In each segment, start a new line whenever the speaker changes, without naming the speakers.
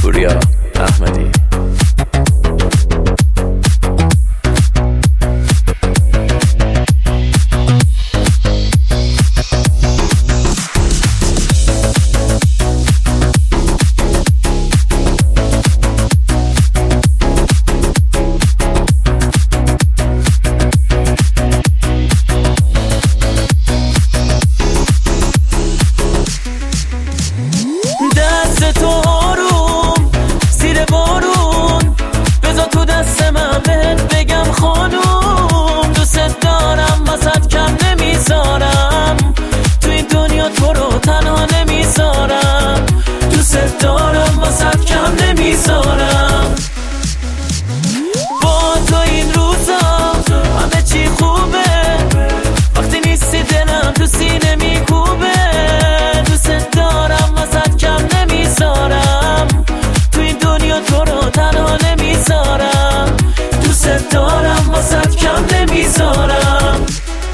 پوریا احمدی.
دست تو آروم زیر بارون بذار تو دست من بهت بگم خانوم دوست دارم واسط کم نمیذارم تو این دنیا تو رو تنها نمیذارم دوست دارم واسط کم نمیذارم با تو این روزا همه چی خوبه وقتی نیستی دلم تو سینه میکوبه دوست دارم واسط کم نمیذارم تو این دنیا تو رو تنها نمیذارم دوست دارم واسط کم نمیذارم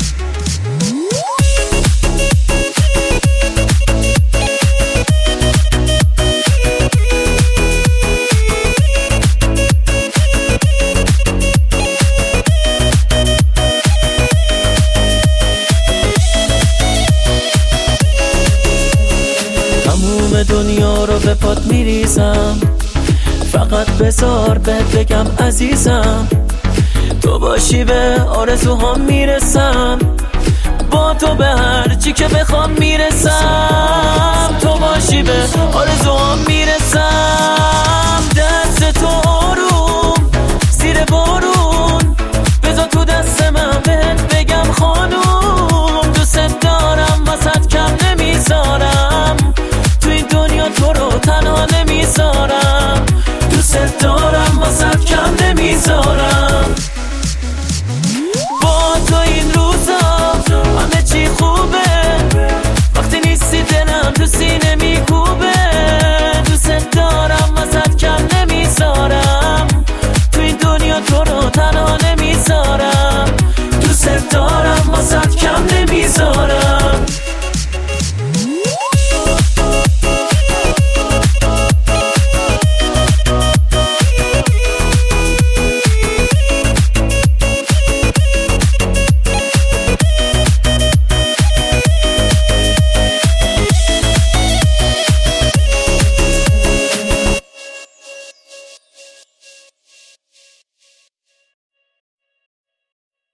تموم دنیا رو به پات میریزم فقط بذار بهت بگم عزیزم تو باشی به آرزوهام میرسم با تو به هر چی که بخوام میرسم تو باشی به آرزوهام میرسم دست تو آروم زیر بارون بذار تو دست من بهت بگم خانوم دوست دارم واسط کم نمیذارم تو این دنیا تو رو تنها نمیذارم دوست دارم واسط کم نمیذارم با تو این روزا همه چی خوبه وقتی نیستی دلم تو سینه میکوبه دوست دارم واسط کم نمیذارم تو این دنیا تو رو تنها نمیذارم دوست دارم واسط کم